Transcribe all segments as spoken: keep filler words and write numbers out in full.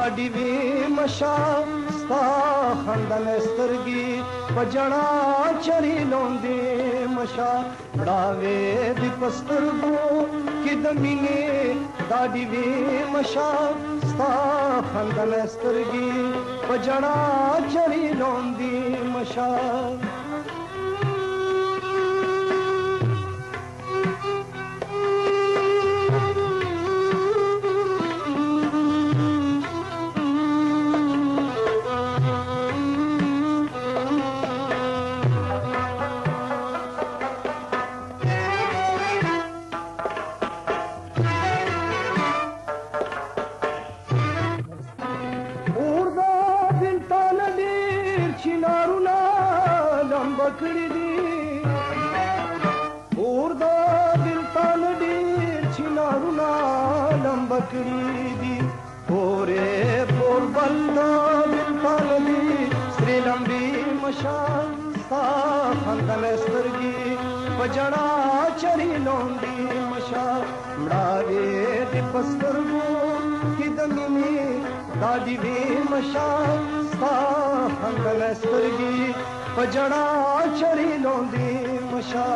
ډاډي وي مشا ستا خندل سترګي په جړا چري لوندې مشا مړاوې د پسترګو کې د مینې ډاډي وي مشا ستا خندل سترګي په جړا چري لوندې مشا کړی دی اور دا دل تان ډیر چنارونه لمب کړی دی اورې پور بلدا دل تان دی سری لمبي مشال ستا خندل سترګي بجړا چري لوندي مشال مړاوې د پسترګو کې د مینې دادی وی مشال ستا خندل سترګي پجڑا چری لوندی مشا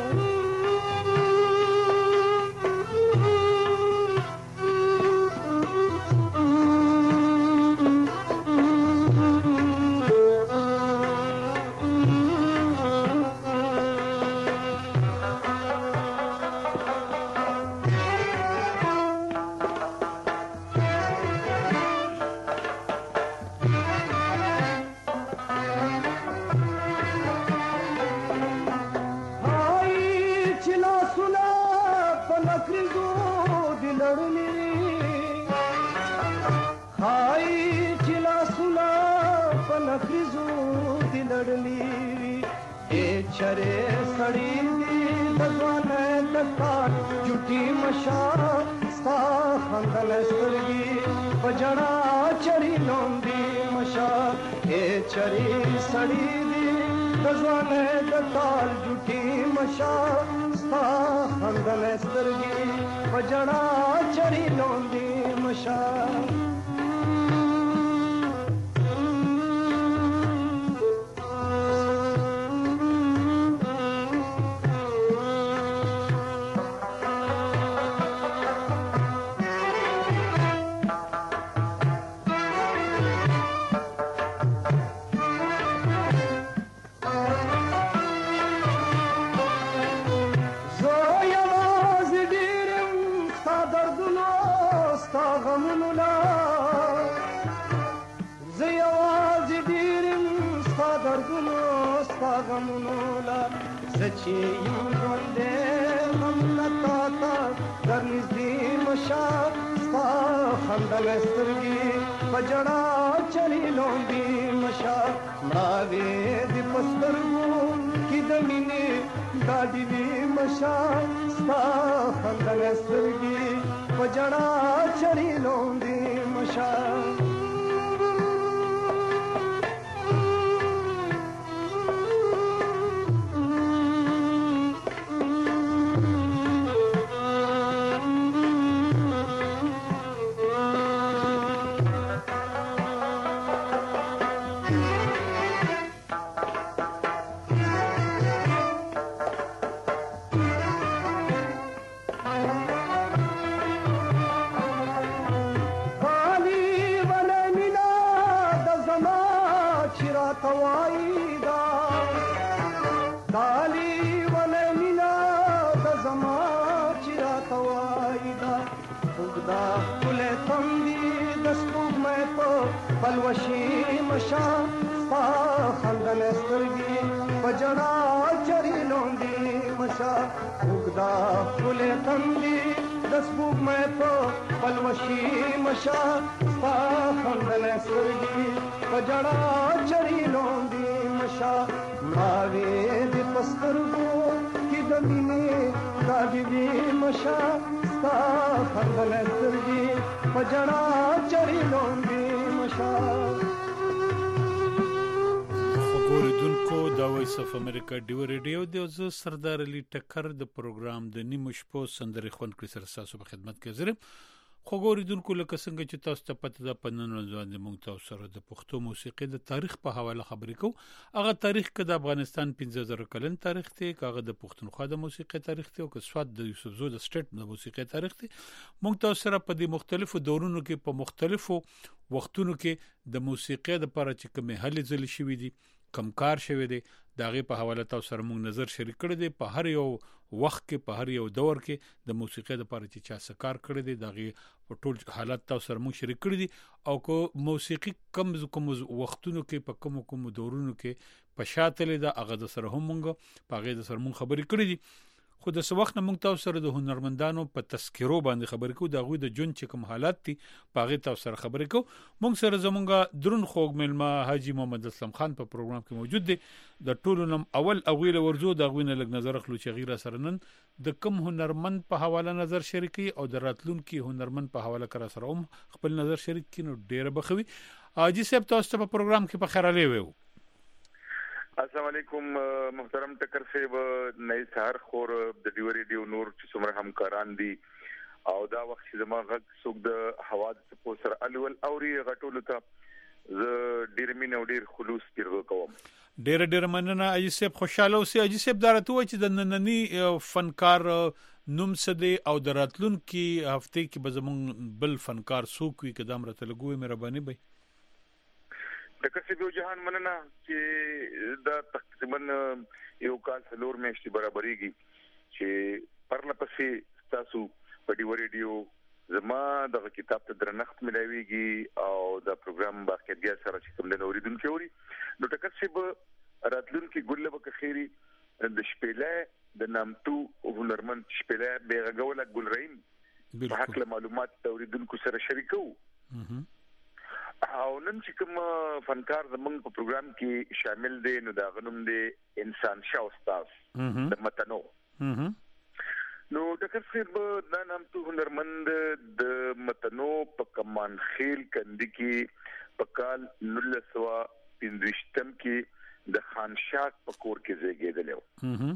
چرے سڑی دی لگوانے لکار جھوٹی مشا ستا خندل سترگی بجڑا چری لوندی مشا اے چری سڑی دی لگوانے لکار جھوٹی مشا ستا خندل سترگی بجڑا چری لوندی مشا سچی یم ژوندې غم نتا تا در نږدې مشا ستا خندل سترګي په جړا چري لوندي مشا مړاوې د پسترګو کې د مینې ډاډي وي مشا ستا خندل سترګي په جړا چري لوندي مشا بلوشی مشا ستا خندل سترګي بجړا چري لوندي مشا وګدا خپل تندي د سپوږمۍ په بلوشی مشا ستا خندل سترګي بجړا چري لوندي مشا ماوي د پسترګو کې د مینې ډاډي وي مشا ستا خندل سترګي بجړا چري لوندي خبردونکو دا وایس اف امریکا ډیو ریډیو دی او زه سردار علي ټکر د پروګرام د نیمو شپو سندرې خوند کړی سره تاسو په خدمت کې حاضر خو ګوریدونکو لکه څنګه چې تاسو ته پته ده په نن ورځ باندې موږ تاسو سره د پښتو موسیقي د تاریخ په حواله خبرې کوو. هغه تاریخ کې د افغانستان پنځه زره کلن تاریخ دی، هغه د پښتونخوا د موسیقي تاریخ دی او که سواد د یوسفزو د سټیټ د موسیقي تاریخ دی. موږ تاسو سره په دې مختلفو دورونو کې په مختلفو وختونو کې د موسیقي د لپاره چې کومه هلې ځلې شوې دي، کم کار شوی دی، داغه په حواله تاسو سره موږ نظر شریک کړی دی. په هر یو وخت کې په هر یو دور کې د موسیقي لپاره چې چا سکار کړی دی داغه په ټول حالات تاسو سره موږ شریک کړی دي. او کو موسیقي کم کوم وختونو کې په کوم کوم دورونو کې په شاتل دا هغه د سره هم موږ په هغه د سره موږ خبرې کړې دي. خو د څه وخت نه موږ تاسو سره د هنرمندانو په تذکرو باندې خبرې کوو، د هغوی د ژوند چې کوم حالات دي په هغې تاسو سره خبرې کوو. موږ سره زمونږ درون خوږ مېلمه حاجي محمد اسلم خان په پروګرام کې موجود دی. د ټولو نم اول هغوی له ورځو د هغوی نه لږ نظر اخلو چې هغوی را سره نن د کوم هنرمند په حواله نظر شریکوي او د راتلونکي هنرمند په حواله کې را سره هم خپل نظر شریک کړي. نو ډېره به ښه وي. حاجي صاحب تاسو ته په پروګرام کې په خیر راغلی ویو. السلام علیکم محترم ټکر صاحب، نئی سهار خور د ډیو ریډیو نور چې څومره همکاران دي او دا وخت چې زما غږ څوک د هوا د څپو سره الول اوري غټولو ته زه ډېر مینه او ډېر خلوص پیرو کوم. ډېر ډېر مننه حاجي صاحب، خوشاله اوسئ. حاجي صاحب دا راته وایي چې د ننني فنکار نوم څه دی او د راتلونکي هفتې کې به زموږ بل فنکار څوک وي، که دا هم راته لږ ووایي مهرباني به. د کسبو جهان مننه چې دا تقریبا یو کال څلور میاشتې برابرېږي چې پرله پسې تاسو په ډیو ریډیو زما د کتاب ته درنښت ملایويږي او د پروګرام باقاعدګي سره چې کوم د اوریدونکو اوري. نو ټکر صاحب راتلونکي ګله به خيري د شپېلې د نامتو هنرمند شپېلې بیغګوله ګلرین په حق معلومات د اوریدونکو سره شریکو. او نن چې کوم فنکار زمونږ په پروګرام کې شامل دي نو دا غنوم دي انسان شاه استاد د متنو. نو ډاکټر صاحب دا نام ته هنرمند د متنو په کمان خیل کندي کې په کال نولس سوه پنځوستم کې د خان شاه په کور کې زیږیدل.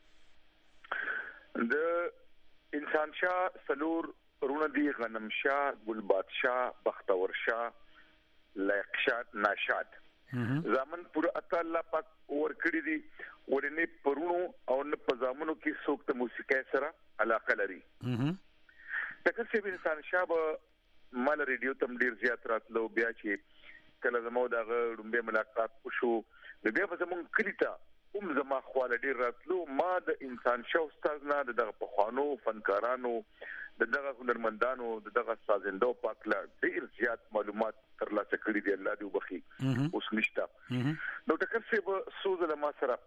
د انسان شاه سلور رونه دي: غنم شاه، ګل بادشاه، بختور شاه، لایق شاد، ناشاد. زامن پورا اته الله پاک ور کړی دي ورنه پرونو او نه پزامنو کې څوک ته موسیقي سره علاقه لري. تکه چې انسان شاب مال ریډیو تم ډیر زیات راتلو، بیا چې کله زمو دغه ډومبه ملاقات وشو بیا په زمون کلیتا هم زما خواله ډیر راتلو. ما د انسان شاه استاد نه دغه په خوانو فنکارانو دغه هنرمندانو دغه سازندو پاک لا ډیر زیات معلومات ترلاسه کړي دي. الله دې وبخي اوس نشتا. نو ټکر صاحب سوز له ما سره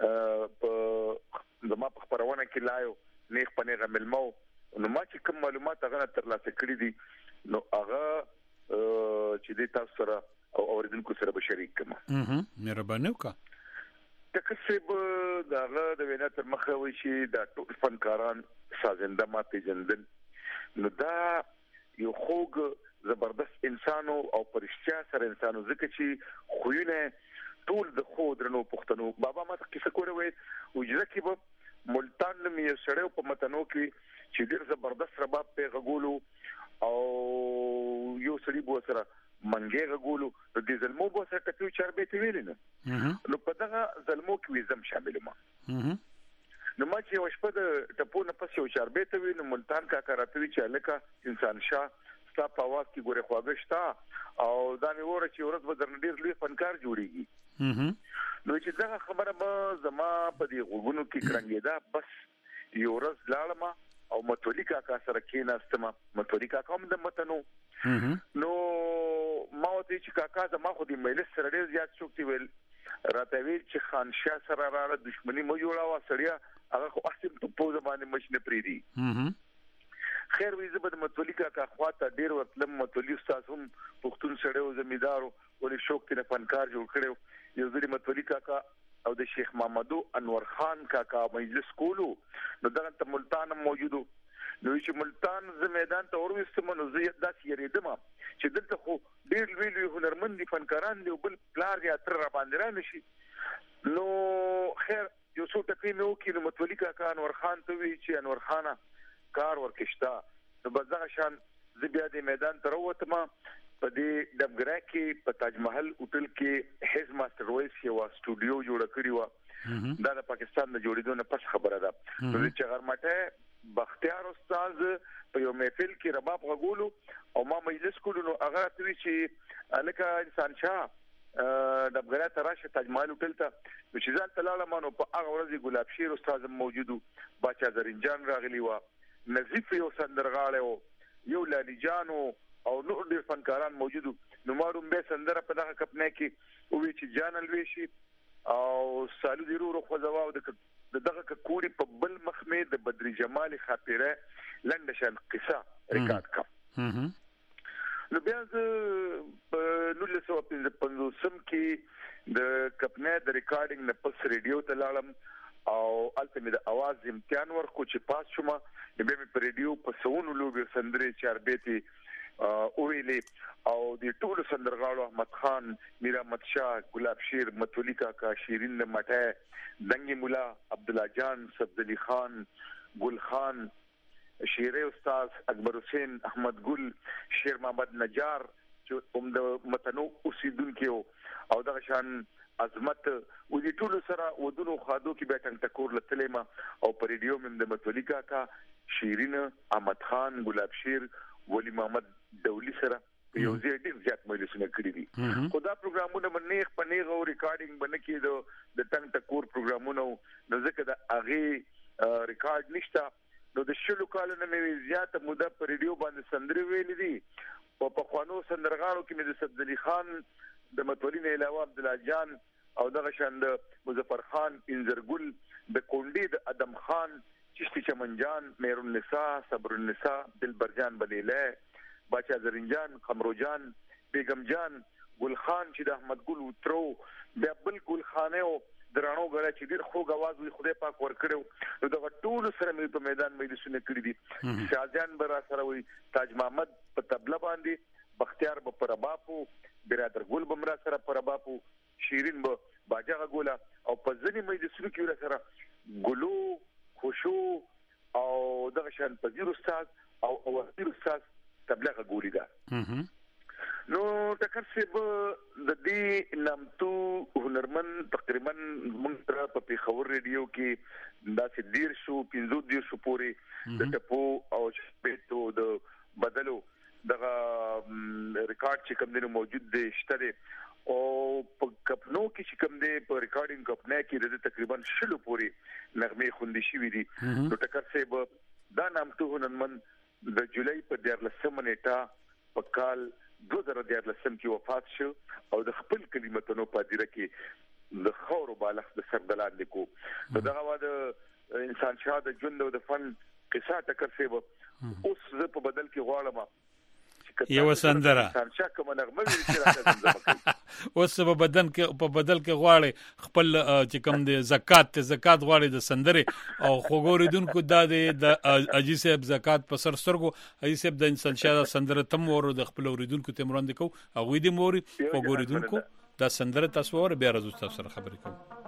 په زما په خبرونه کې لایو نیخ پنه غملمو. نو ما چې کوم معلومات هغه ترلاسه کړي دي نو هغه چې دې تاسو سره او اوریدونکو سره به شریک کړم. مهرباني وکړه. ټکر صاحب داغه د وینا تر مخه وي چې دا ټول فنکاران سازنده ما پیژندل. نو دا یو خوږ زبردست انسانو او پرشتیا سره انسانو ځکه چې خوونه ټول د خو درنو پښتنو. بابا ما ته کیسه کوله وي وجره کې په ملتان مې سړیو په متنو کې چې ډیر زبردست رباب په غولو او یو سړي بو سره منګي غولو د دې زلمو بو سره ټکو چربې ته ویل نه. نو په دغه زلمو کې وزم شامل ما. نو ما چې وشپه د ټپو نه پس یو چربې ته ویل ملتان کا کراته چې الکه انسان شاه ستا په واک کې ګوره خواږه شتا او دا مې وره چې ورځ به درن ډیر لوی فنکار جوړیږي. نو چې دا خبره به زما په دې غوګونو کې کرنګېدا. بس یو ورځ لاړم او متولي کاکا سره کېناستم. متولي کاکا هم د متنو. نو ما وته چې کاکا زما خو دې مجلس سره ډیر زیات شوکتی ویل راته ویل چې خان شاه سره را دښمنی مو جوړاوه سړیا هغه خو اصل ته په زمانه مشنه پریدي. خیر وي زبد متولي کاکا خواته ډیر وتلم. متولي استاد هم پښتون سړیو زمیدارو ولې شوق ته فنکار جوړ کړو. یو ځل متولي کاکا او د شیخ محمدو انور خان کاکا مجلس کولو نو دغه ته ملتان موجودو. نو چې ملتان ز میدان ته ورسته نو زه داسې یریدم چې دلته خو ډیر لوی لوی هنرمند فنکاران دی بل پلار یا تر را باندې را نشي. نو خیر یو څو ټکی نو کې متولي کاکا انور خان ته وی چې انور خانه کار ورکشتا. نو بزغه شان زه بیا د میدان تر وته ما په دې دبګرا کې په تاج محل هوټل کې هیز ماستر وایس یو سټوډیو جوړ کړی و دا د پاکستان د جوړېدو نه پس خبره ده نو چې غرمټه بختیار استاد په یو محفل کې رباب غوولو او ما مجلس کولو نو هغه توی چې الکه انسان شاه د بغیر تراشه تاج محل هوټل ته چې ځان تلاله مانو په هغه ورځ ګلاب شیر استاد موجودو باچا زرینجان راغلی و نظیف یو سندرغاړو یو لالی جانو او نور ډیر فنکاران موجودو نو ماروم به سندره په دغه کپنه کې او چې جانل ویشي او سالو دی رو خو زواو د دغه کوری په بل مخمه د بدر جمال خاطره لندشن قصه ریکارډ کا نو بیا په نو له سو په پنځوسم کې د کپنه د ریکارډینګ نه پس ریډیو ته لاړم او الته د आवाज امتحان ورکو چې پاس شوم به مې په ریډیو په سونو لوبي سندري چاربيتي او ویلې او د ټولو سندرغاړو احمد خان میر احمد شاه ګلاب شیر متولیکا کا شیرین مټه دنګي مولا عبد الله جان صفد علي خان ګل خان شیره استاد اکبر حسین احمد ګل شیر محمد نجار چې هم د متنو اوسیدونکو او د شان عظمت و دي ټولو سره ودونو خادو کې بیٹنګ ټکور لتلېما او پر ریډیو مم د متولیکا کا شیرین احمد خان ګلاب شیر ولی محمد دولی سره یو ځای ډیر زیات مجلسونه کړی دي خدا پروګرامونه باندې پنیغ او ریکارډینګ باندې کې د تنګ ټکور پروګرامونه نو ځکه د اغه ریکارډ نشته نو د شلو کالو نه مې زیات موده پر ریډیو باندې سندري ویلې دي او په خوانو سندرغاړو کې مې د صفد علي خان د متولي نه علاوه عبد الله جان او دغه شاند مظفر خان انزرګل د کونډي د ادم خان چشتی چمنجان میرون نساء صبر النساء دلبرجان بلیله باچا زرینجان خمروجان بیگم جان ګل خان چې د احمد ګل وترو بیا بل ګل خانه او درانو غره چې ډیر خوږ आवाज وي خدای پاک ورکړو نو دا ټول سره مې په میدان مې سونه کړی دي شاهجان برا سره وي تاج محمد په تبله باندې بختیار په پرباپو برادر ګل بمرا سره پرباپو شیرین به باجا غولا او په ځنی مې سونه کې سره ګلو خوشو او دغه شان پذیر استاد او وزیر استاد تبلیغ غوړی دا نو ټکر سیب د دې نامتو هنرمن تقریبا موږ په پیښور ریډیو کې داسې ډیر شو پنځو ډیر شو پوري د ټپو او بیتو د بدلو دغه ریکارډ چې کوم دی موجود دی شته او په کپنو کې چې کوم دی په ریکارډینګ کپنه کې د تقریبا شلو پوري نغمه خوندې شوې دي نو ټکر سیب دا نامتو هنرمن د جولای په دیارلسمه نیټه په کال دو زره دیارلسم کې وفات شو او د خپل کلمتونو په دیره کې د خور بالغ د سردلان لیکو دغه واده انسان شاه د ژوند او د فن قصه ټکر سیب اوس زه په بدل کې غواړم یو سندره انسان شاه کوم نغمه ویل چې راځي اوس په بدن کې په بدل کې غواړي خپل چې کوم د زکات ته زکات غواړي د سندره او خوګوریدونکو د اجي صاحب زکات په سر سرګو اجي صاحب د انسان شاه سندره تم ور د خپل اوریدونکو ته مراند کو او وې د موري خوګوریدونکو د سندره تصور بیا راځو تاسو سره خبرې کوم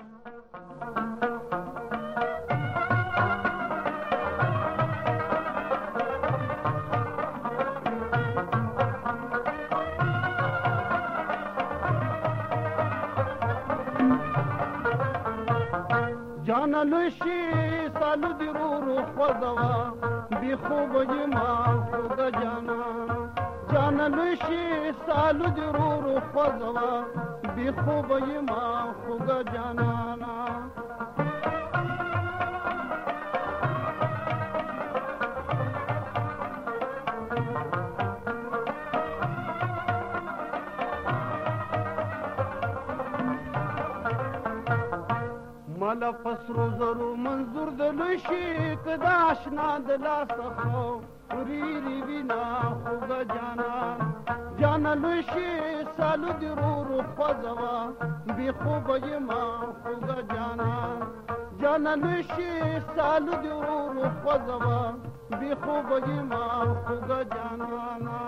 جانا لشی سالو دی رو رو خوزوا بی خوب جما خوگا جانا جانا لشی سالو دی رو رو خوزوا بی خوب جما خوگا جانا مالا فسر و زرو منظور دلوشی کدا آشنا دلا سخو ریری بینا خوگا جانا جانا لوشی سالو دی رو رو خوزوا بی خوب جما خوگا جانا جانا لوشی سالو دی رو رو خوزوا بی خوب جما خوگا جانا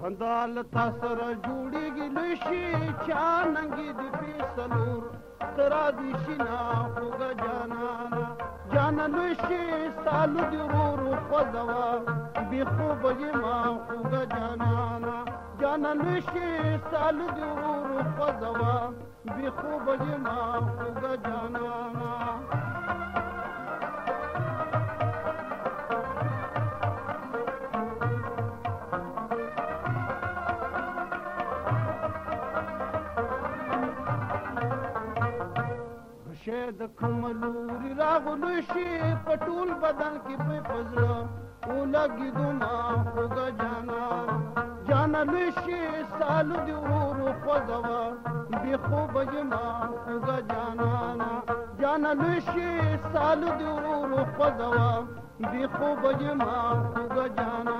خندال تاسر جوړیږي لشي چا ننګي د پیسلور ترا دي شنا خوګ جانانا جان لشي سالو دی ورو خدوا بي خوب ما خوګ جانانا جان لشي سالو دی ورو خدوا بي خوب ما خوګ جانانا د کملوري راغلو شي پټول بدن کې په فزړه او لګي دوما خوګ جانا جان لشي سالو دی ورو خدوا بي خوب جما خوګ جانا جان لشي سالو دی ورو خدوا بي خوب جما خوګ جانا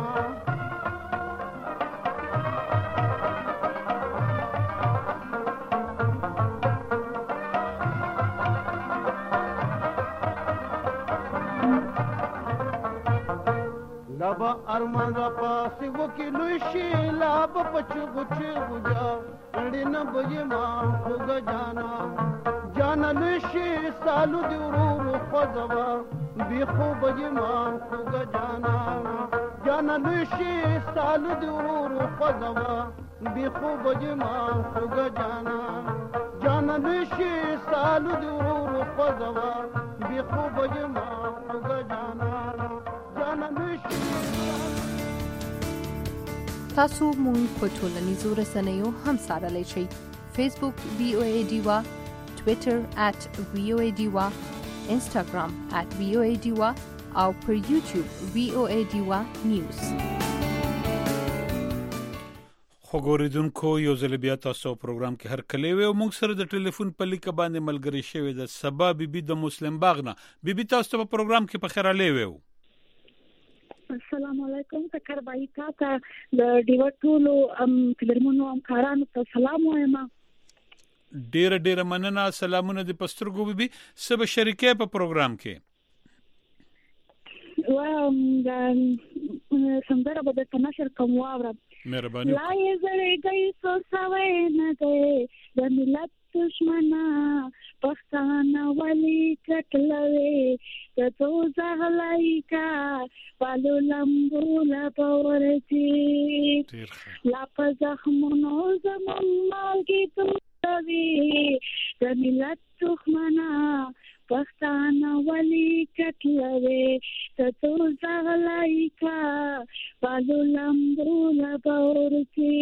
لبا ارمان را پاسی وکی لوشی لاب پچو گچو گجا اڑین بجی ماں خوگ جانا جانا لوشی سالو دی ورورو خوزوا بی خوب جی ماں خوگ جانا جانا لوشی سالو دی ورورو خوزوا بی خوب جی ماں خوگ جانا جانا لوشی سالو دی ورورو خوزوا بی خوب جی ماں خوگ جانا تاسو مونږ په ټولنیزو رسنیو هم سره شئ. فیسبوک وی او ای ډیوا، ټویټر at وی او ای ډیوا، انسټاګرام at وی او ای ډیوا او پر یوټیوب وی او ای ډیوا نیوز. خو ګوریدونکو یو ځل بیا تاسو پروګرام کې هر کله و موږ سره د ټلیفون په لیک باندې ملګری شوی د سبا بیبي د مسلم باغنا. بیبي تاسو په پروګرام کې په خیر علي و. السلام علیکم تکر بای تا ته د ډیوټولو ام کلرمونو ام کارانو ته سلام وایم. ډیر ډیر مننه. سلامونه د پسترګو بیبي سب شریکه په پروګرام کې و د سندره به د نشر کوم واورم. مهرباني. لا یې زړې گئی سو سوي نه گئے د ملت دشمنا پښتانه ولی کټلوي د تو زغلای کا والو لمبو لا پورتي لا پزخمونو زمون مالګي تووي د ملت دشمنا پښتانه ولی کټلوي د تو زغلای کا والو لمبو لا پورتي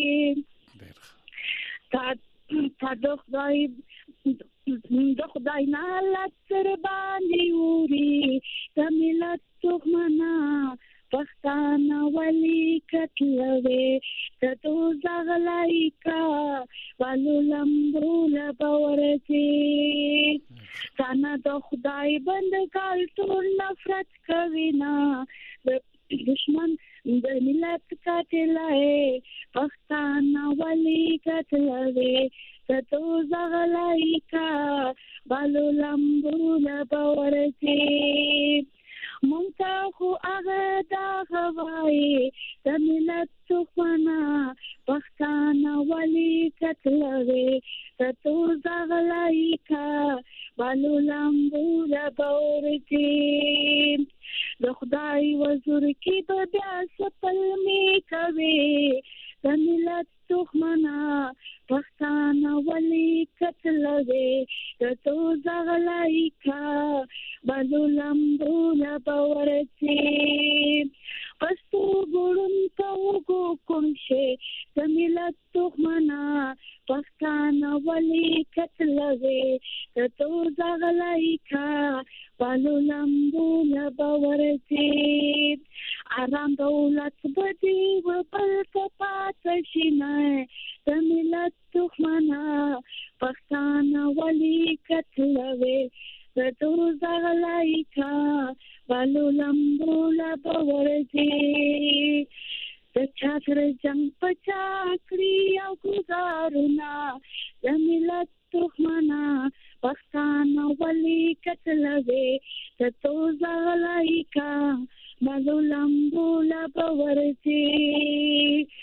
تا تا د خدای د خدای نه لتر باندې ووري د ملت دښمنا پښتانه ولی کټلوي د تو زغلای کا والو لمبو لا باورتي څنګه د خدای بندګال ټول نفرت کوي نه دشمن د ملت کټلای پښتانه ولی کټلوي د تو زغلای کا والو لمبو لا باورتي مونږه خو هغه دا غوای د ملت دښمنا پښتانه ولی کټلوي د تو زغلای کا والو لمبو لا باورتي د خدای وزور کی به بیا سپل می کوي د ملت دښمنا پښتانه ولی کټلوي د تو زغلای کا والو لمبو لا باورتي پستو ګورم تو کو کومشه د ملت دښمنا پښتانه ولی کټلوي د تو زغلای کا والو لمبو لا باورتي آرام دولت بدی و بل کپات شینه د ملت دښمنا پښتانه ولی کټلوي د تو زغلای کا والو لمبو لا باورتي د چاتر جنگ پچا کړی او گزارنا د ملت دښمنا پښتانه ولی کټلوي د تو زغلای کا والو لمبو لا باورتي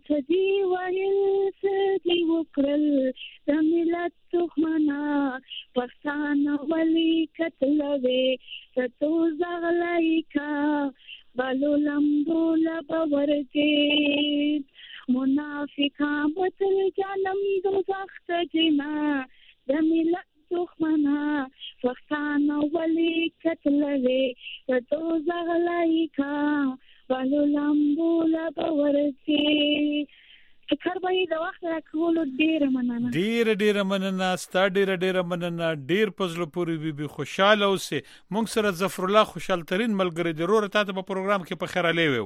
سدي ویل سدي وکړل د ملت دښمنا پښتانه ولي کتلوي ستو زغلای کا بالو لمبو لبور کې منافقان بتل جانم دوزخ ته جنا د ملت دښمنا پښتانه ولي کتلوي ستو زغلای کا بالو لمبو لبور کې کاربای د وخت راکول ډیر مننه ډیر ډیر مننه ستا ډیر ډیر مننه ډیر پزله پوری بي بي خوشاله اوسه مونږ سره ظفر الله خوشحال ترين ملګری ضرور ته په پروګرام کې په خیر علي وو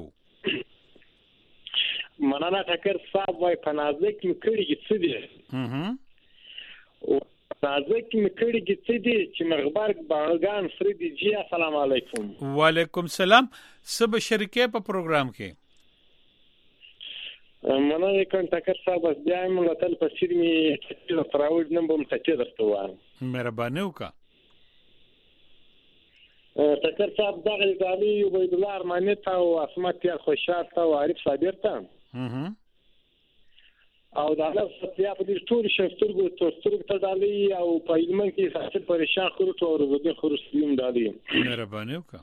مننه ټکر صاحب وای پنازک مکړی کې څه دي اها پنازک مکړی کې څه دي چې مغبرګ باغان فریدي جی السلام علیکم وعلیکم السلام سب شریکه په پروګرام کې مننه کوم ټکر صاحب بیا موږ تل په سیر می چې تراوج نن به متکې درته وایم مهرباني وکړه ټکر صاحب دغه دالي عبید الله ارماني ته او اسمت یا خوشحال ته او عارف صابر ته اها او دا له ستیا په دې ټول شفترګو ترسترګ ته دالي او په علم کې ساتل پریشان خورو ته ورغدي خورو سلیم دالي مهرباني وکړه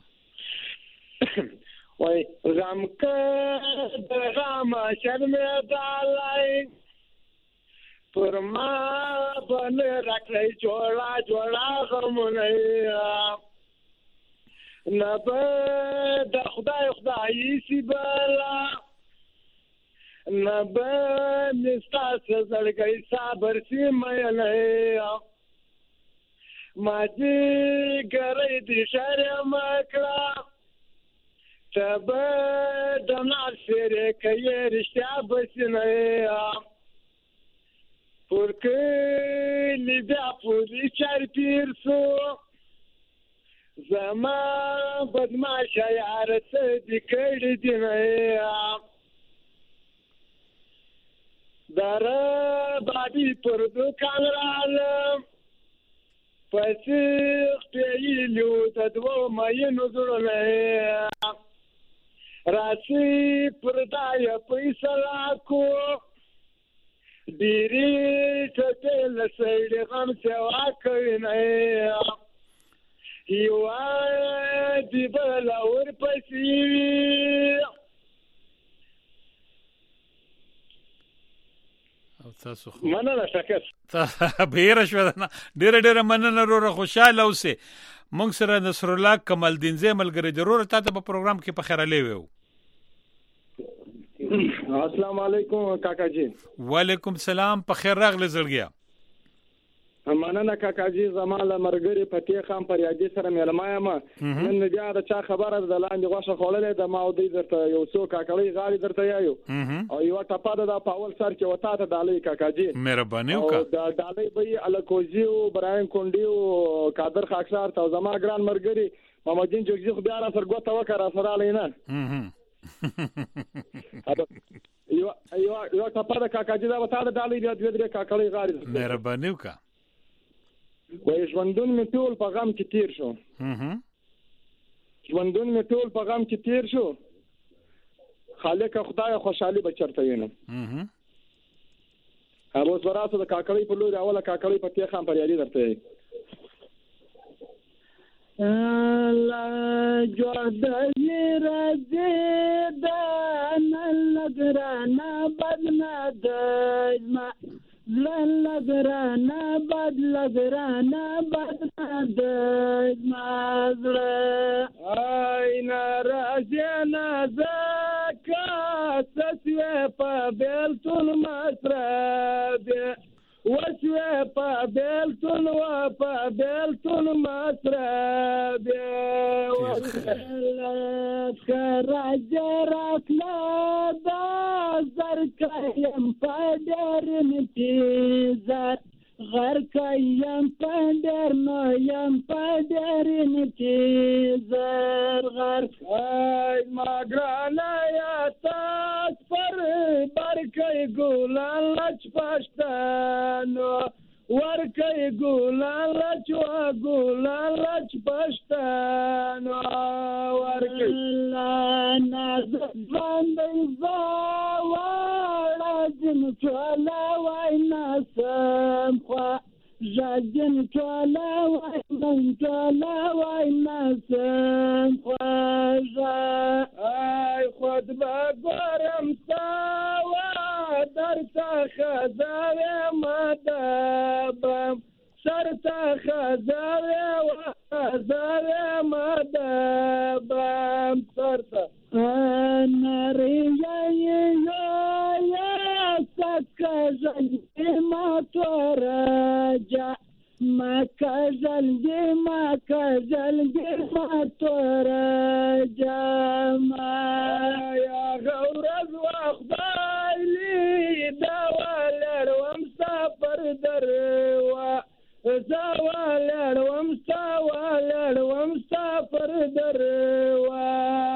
وای غم که غم شرمه دالای پر ما بن راکړی جوړا جوړا غمونه نبه د خدای خدای سی بلا نبه مستاس زړګي صبر سی مې نه ما دې ګرې دې شرم کړه تبه د نار سره کې رښتیا بسنه پرکه لیدا پوری چار پیر سو زما بدمعش یار څه دې کړې دي نه دره بابي پر دوکان رالم پسې پیلو د دوه مې نظر نه راسي پردای پیسلا کو ډيري ته لسړي غم سوا کوي نه یو دی بل اور پسې او تاسو خو مننه شکر بهیر شو ډېر ډېر مننه وروره خوشاله اوسه مونږ سره نصر الله کمال دین زې ملګری ضرور ته په پروګرام کې په خیر علي وو السلام علیکم کاکا جی وعلیکم السلام په خیر راغلی زړګیا مننه کاکا جی زماله مرګري پټي خام پر یادي سره مېلمایم نن بیا د چا خبره د لاندې غوښه خوللې د ما او دې درته یو څو کاکړی غاړي درته یایو او یو ټپاده د پاول سر کې وتا ته دالې کاکا جی مهرباني وکړه د دالې به الکوزیو برایم کونډیو قادر خاکسار ته زما ګران مرګري محمد دین جوګزي خو بیا را سر ګوته وکړه سره لینا یو یو یو ټپاده کاکا جی دا وتا د دالې بیا د دې کاکړی غاړي مهرباني وکړه وای ژوندون می ټول په غم کې تیر شو اها ژوندون می ټول په غم کې تیر شو خالق خدای خوشحالي بچرته وینم اها هغه وراسه د کاکړی په لور اوله کاکړی په تیر خام پر یاري درته لا جوړدې راځي د نن لګرانا بدنا دما لګرانا بد لګرانا بدنا دما زړه آی ناراضه نازکا سسوه په بیلتون مسرد وسوه په بیلتون و په بیلتون مسرد راځه راکلا دا زر کایم پدر نتیزات غر کایم پدر نایم پدر نتیزار غر ای مگرانا یا تاک پر برکای گولان لچ پشتانو ورکای گولان لچ و گولان لچ پشتانو ورکای لانا زبان دیزاوار ژاړدین ټوله وای ناسم خوا ژاړدین ټوله وای من ټوله وای ناسم خواږه ای خود به ګورم سوا درڅخه زاویم دبم سرڅخه زاویم زاویم دبم سرڅخه Makazalgi makazalgi matorja ya gauraz waqdali dawalar wamsafar darwa zawalar wamsawalar wamsafar darwa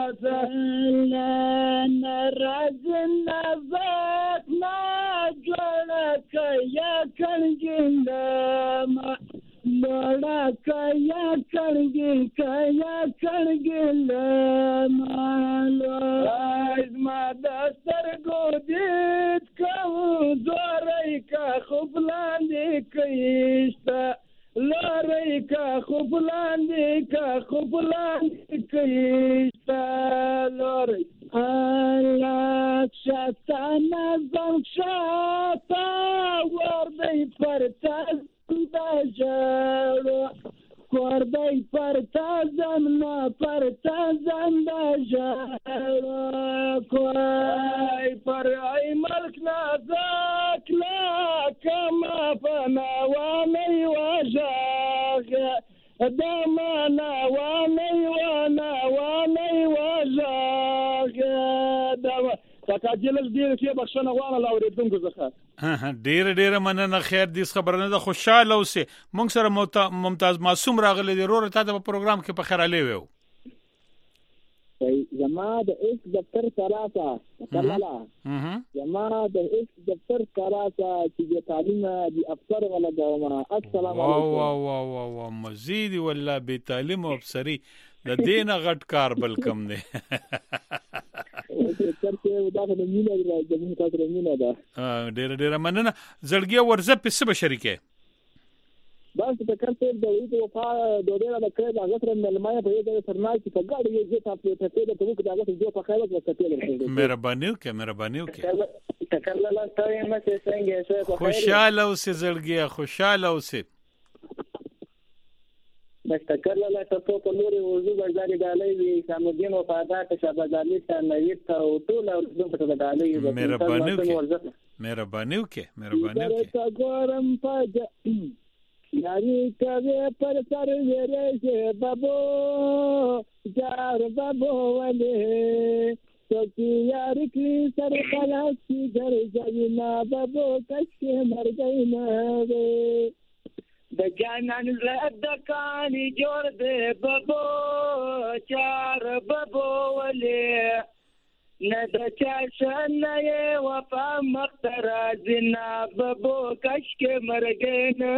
zalana razna zakna jolaka ya kanjindama Lola kaya kargi kaya kargi lama Aiz ma dastar godit kahu zorai ka khuflandi kayishta Lorai ka khuflandi ka khuflandi kayishta Lorai Allah shatana zamshata wardai partaz Dajaro, Korday partazan na partazan dajaro, Koray paray malk na zakla kama fana wanay wajaga, dama na wanay wana wanay wajaga, dama. تاکاجلل ډیر کې بخښنه غواړم لا اوریدونکو څخه ها ډیر ډیر مننه خیر دې خبرنه ده خوشاله اوسه مونږ سره ممتاز معصوم راغلی دی ورور ته په پروګرام کې په خیر علي وو زما د ایس دفتر سراته کړلا زما د ایس دفتر سراته چې تعلیم دی افسر ولا دوما السلام علیکم واو واو واو مزید ولا به تعلیم او افسری د دینه غټ کار بل کم دی ډیر ډیر مننه زړګي ورزه په څه بشریکه بس د کارته د ویډیو په د ډیر د کړه د غتر ملمای په دې سرنای چې په ګاډي یې چې تاسو ته ته د وګړو د غتر جو په خیال کې ستل مهرباني وکړه مهرباني وکړه تکرلا لا ستای مې څنګه شه خوشاله اوسې زړګي خوشاله اوسې بس تکرلا لا تاسو په لوري وځو بازاري ډالۍ وي سامدین او فادات شبازالي سنويت او ټول او د په ډالۍ مهرباني وکړه مهرباني وکړه مهرباني وکړه ګورم پاج یاري کوي پر سر ورې بابو جار بابو ولې سکی یار کی سر خلاص کی گھر جاینا بابو کشکے مر گئی نہ وے د جانان زد کانی جوړ دے بابو چار بابو ولې نه د چا شان یې وفا مخترا زنا بابو کشکے مر گئی نہ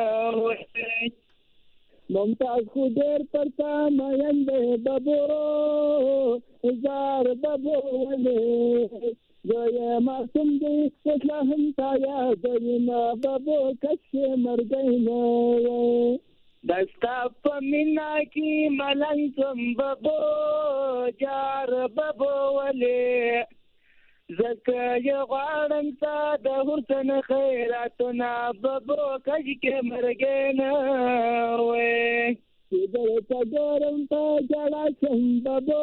وے ممتاز خودر پرتا مین دے بابو زار بابو ولې گویا معصوم دی اسلا هم تایا دینا بابو کشکے مر گئی نہ دستا پمینا کی ملنگ تم بابو جار بابو ولې زکه یو غړم تا د حسن خیراتنا بابو کشکے مر گئی نہ وې دې ته ګورم ته جړا چم بابو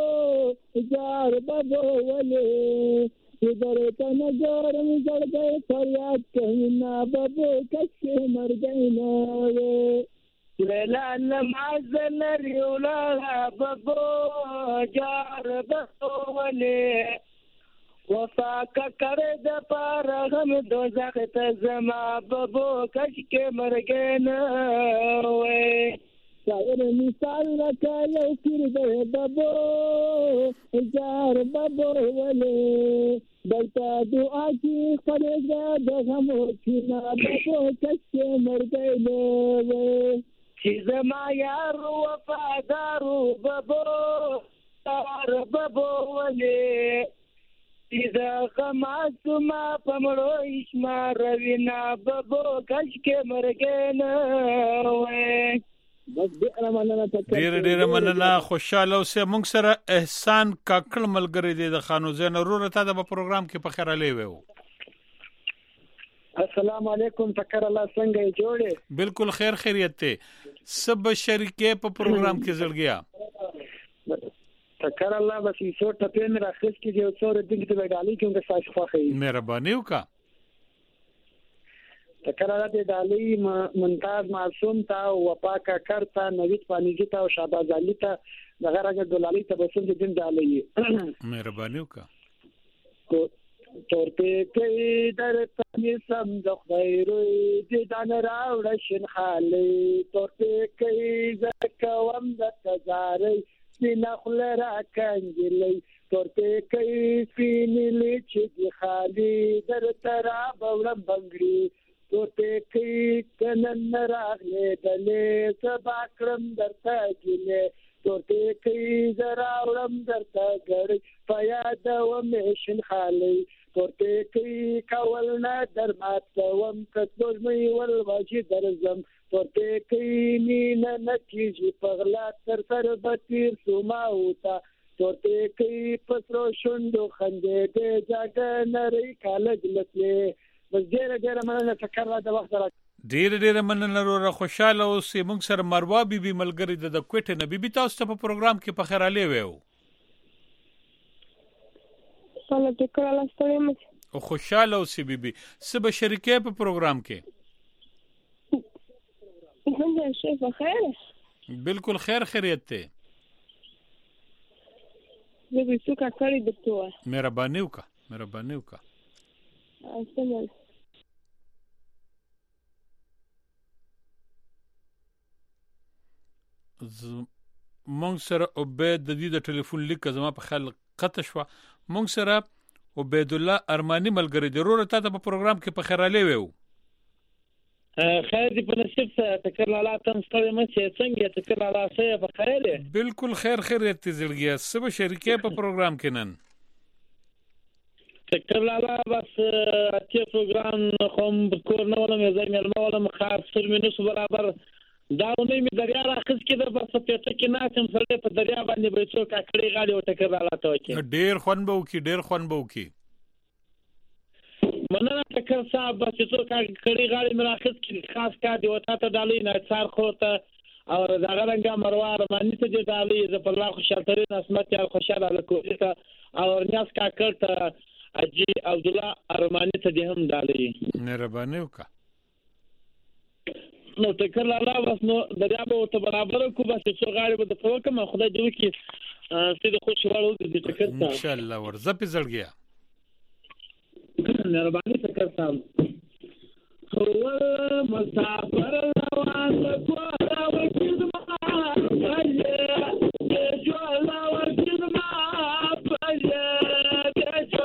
جار بابو ولې دې ته نه ګورم جړګې فریاد کینا بابو کشکے مر گئی نہ ولا نمازل ریولا بابو جار بابو ولې وفا کا کر د پار غم دوزخ ته زما بابو کشکے مر گئی نہ وې شاعر مثال لکه یو پیر دی بابو جار بابو ولې دلته دعا کې خلګا د غم کینا بابو کشکے مر گئی نہ چې زما یار وفادار بابو جار بابو ولې دغه معصومه په مړو اسما روینا ببو کش کې مرګنه وای بس ډیره مننه ډیره ډیره مننه خوشاله اوسه مونږ سره احسان کاکړ ملګری دی د خانو زین ورور ته د پروګرام کې په خیر علي وو السلام علیکم فکر الله څنګه جوړه بالکل خیر خیریت ته سب شریکه په پروګرام کې زړګیا فکر الله بس یو ټپه مې راخص کې یو څور دغه ته ډالۍ کوم د ساش خوخه مهرباني وکړه فکر الله دې ډالۍ ممتاز معصوم تا او پاکا کرتا نوید پانیجی تا او شاباز علي تا دغه راګه ډالۍ ته بسم دې دین ډالۍ مهرباني وکړه تورته کې درته سم د خیر دې دان راوړ شین خالي تورته کې زکوم د تزاري سینا خلرا کنجلی تورته کې سپینلی چې دی خالي درته را بولم بنګړي تورته کې کنن راغله دلې سبا کړم درته ګلې تورته کې زرا ولم درته ګړې پیاد و مشن خالي تورته کې کول نه درمات وم کڅوړ مې ول واجی درزم تورته کې مين نکیږي پغلا تر سر بتیر سوما ہوتا تورته کې پسرو شوندو خندې دې جګ نری کالج لته بس ډېر ډېر مننه فکر را د وخت را ډېر ډېر مننه ورو خوشاله اوسې موږ سره مروه بیبي ملګری د کوټه نه بیبي تاسو ته په پروګرام کې په خیر علي وو سلام فکر الله ستړي مې او خوشاله اوسې بیبي سب شریکه په پروګرام کې څنګه شي په خیر بالکل خیر خیریت ته زه به څه کړی دته مهرباني وکړه مهرباني وکړه اسمه مونږ سره عبید د دې د ټلیفون لیک زما په خل قطع شو مونږ سره عبید الله ارمانی ملګری ضرور ته په پروګرام کې په خیر علي وو خیر دې په نصیب سره تکر لاله تم ستړي مې څنګه تکر لاله سره په خیر بالکل خیر خیریت زړګیا سب شریکه په پروګرام کې نن تکر لاله بس اته پروګرام کوم کور نه ولم زې مې ولم خاص سر مې نو برابر دا ونې مې دریا راخص کې د بس په ته کې ناتم سره په دریا باندې به څوک کړي غالي او ټکر راته وکي ډېر خون بو کې ډېر خون بو کې مننه ټکر صاحب بس څوک کړي غالي مې راخص کې خاص کا دی وتا ته ډالۍ نه څار خوته او دا غرنګا مروار باندې ته دی ډالۍ ز په الله خوشاله نسمت یا خوشاله کوته او نیاس کا کړه اجي عبد الله ارمانی ته دی هم ډالۍ مهرباني وکړه نو تکر لاله بس نو دریا به ته برابر کو بس څو غاړي به د فوکم خدای دې وکي ستې خوشاله دې تکر ان شاء الله ورزه په زړګیا مهرباني تکر صاحب هو مسافر روان کو راوځي ما اجه جو الله ورځي ما اجه جو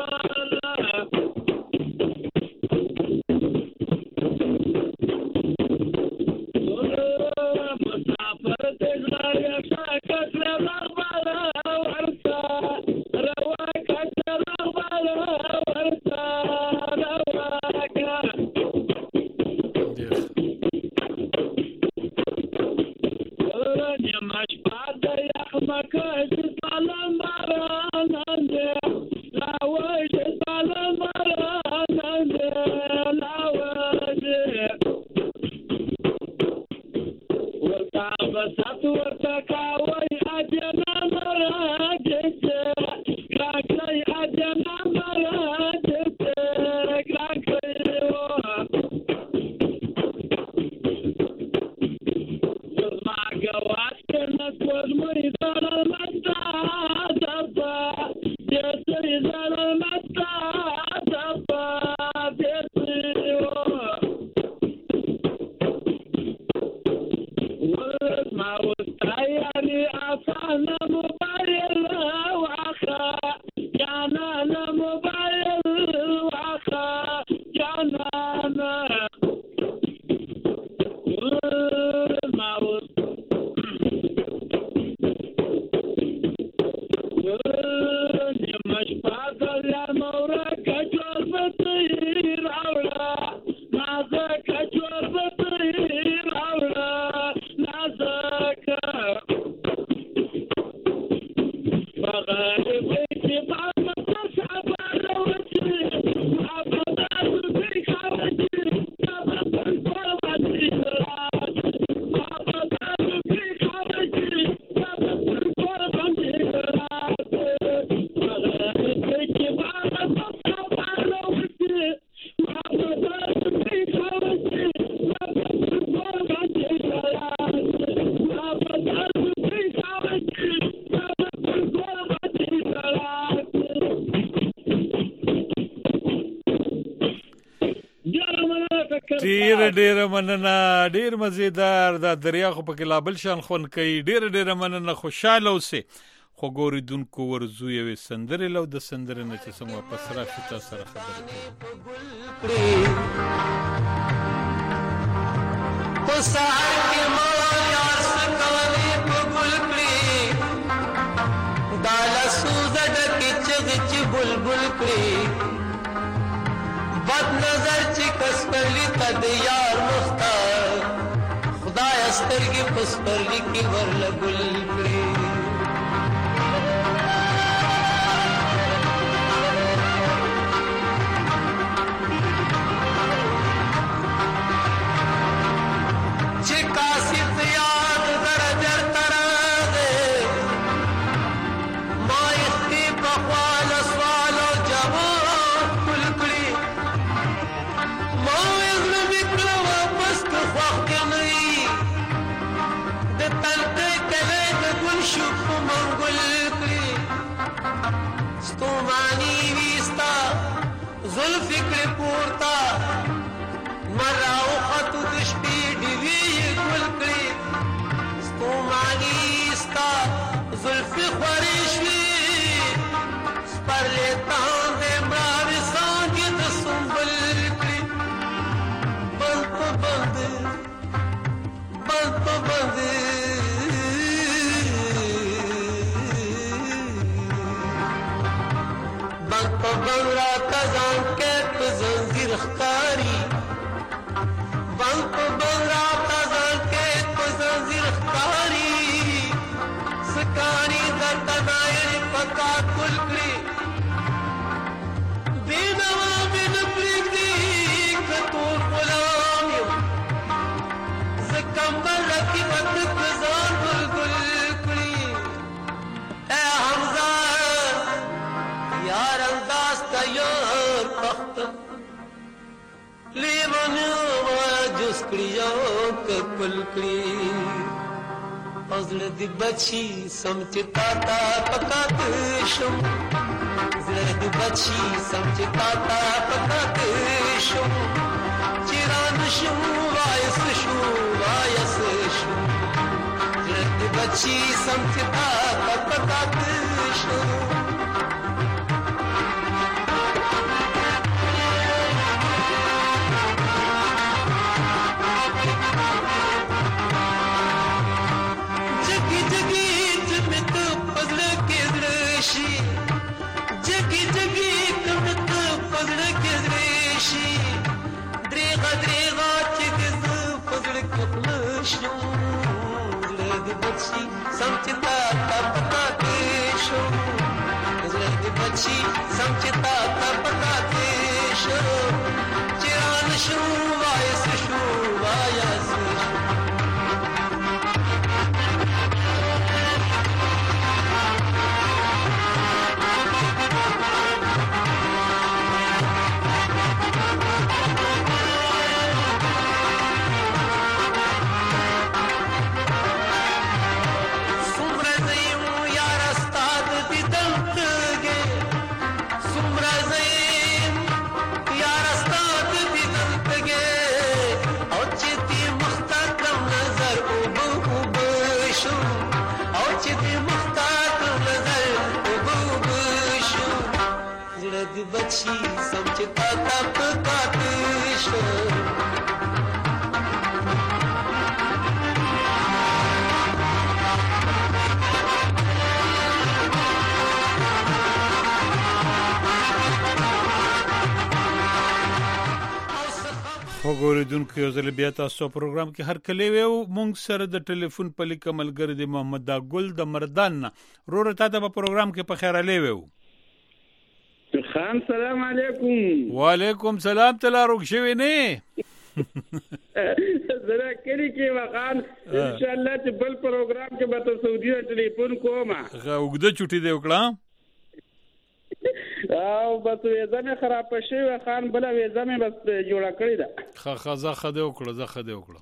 ډیر ډیر مننه ډیر مزیدار دا دریا خو په کلابل شان خون کوي ډیر ډیر مننه خوشاله اوسه خو ګوري دونکو ورزو یو سندره لو د سندره نه چې سم واپس راشي تاسو سره خبرې تو سحر کې ما یار سکولې په ګل کړې دالا سوزډ کې چغ چې بلبل کړې بد نظر چې کس پرلی قد یار مختار خدای استرګې پس پرلی کې ورل ګل کړې فکر پورتا مراو خطو دشپی ڈیوی گل کری ستومانی استا ظلفی خوریشوی سپر لیتان دے مراوی سانگی دسنبل کری بند پا بند بند پا بند بند پا بند را کزان کے زنجیر خکاری بند پا بند را کزان کے زنجیر خکاری سکانی در تنائر پکا کل کری بینوا بین پریگ دی کتور غلامیو زکمبر رکی بند کزان گل گل کری اے حمزہ یار انداز کا یار پخت لیمانو جس کڑیو کپل کڑی ازل دی بچی سمجھتا تا پکات شم ازل دی بچی سمجھتا تا پکات شم چیران شم وائس شم وائس شم ازل دی بچی سمجھتا تا پکات شم जगी जगी कमत पगड़ के रेशी द्रेगा द्रेगा चिगज पगड़ के फ्लशो लग बच्ची समझता तब का देशो लग बच्ची समझता तब का देशो चिरान शो वायस शो वायस बच्ची समझता तब कातिश وګوریدونکو یو ځل بیا تاسو پروګرام کې هر کلی وو مونږ سره د ټلیفون په لیک ملګری دی محمد داګل د مردان رور ته د پروګرام کې په خیر علي وو خان سلام علیکم وعلیکم سلام تلاروک شوی نه زرا کلی کې وخان ان شاء الله چې بل پروګرام کې به تاسو سعودي ټلیفون کوم غوګده چټي دی وکړه او بس ویزه مې خراب شوی خان بل ویزه مې بس جوړه کړې ده خا خزه خده وکړه زه خده وکړه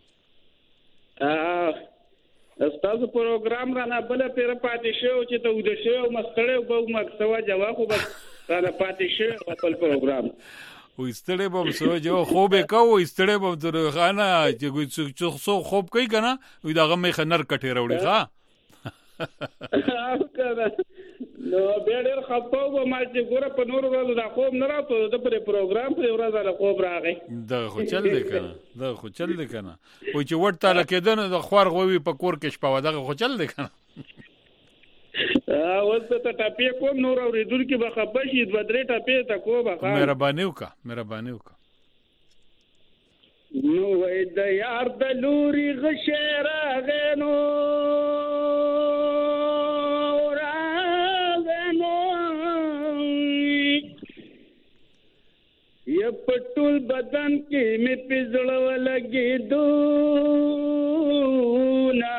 ا استاد پروګرام را نه بل پیر پاتې شو چې ته ود شو مستړې او مکسوا جواب بس را پاتې شو خپل پروګرام و ستړي بم سوجو خوب کو و ستړي بم تر خانه چې څو خوب کوي کنه وي دا غمې خنر کټې راوړي ښا نو بیا ډېر خپه و ما چې ګوره په نور ورځو دا خوب نه راته د پر پروګرام په ورځ دا خوب راغی دا خو چل دی کنه دا خو چل دی کنه و چې وټ تعالی کېدنه د خوار غوي په کور کې شپه دا خو چل دی کنه اوس ته ټاپې کوم نور اوریدونکو به خپه شي د بدرې ټاپې ته کوم ښه مهرباني وکړه مهرباني وکړه نو وای د یار د لوري غشیر غنو راغنو ی پټول بدن کې می پزړ ولګي دونا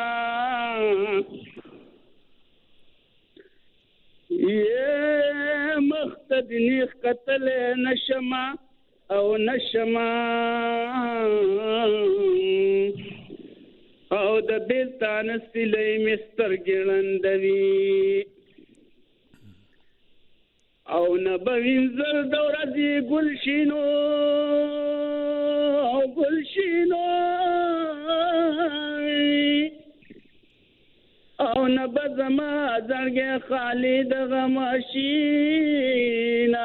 یہ مختد نیخ قتل نشما او نشما او د بیلتان سلی مستر گلندوی او نبوین زر دورزی گلشینو او گلشینو او نبزما زرگ خالد غمشینا